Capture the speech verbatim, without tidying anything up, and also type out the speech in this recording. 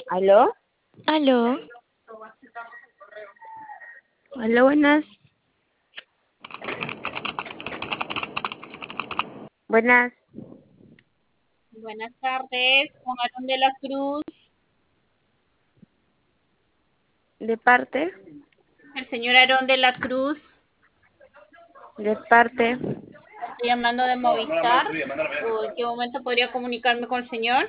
¿Aló? Aló, Hola, buenas. Buenas. Buenas tardes, con Aarón de la Cruz. ¿De parte? El señor Aarón de la Cruz. ¿De parte? Estoy llamando de Movistar. ¿O ¿En qué momento podría comunicarme con el señor?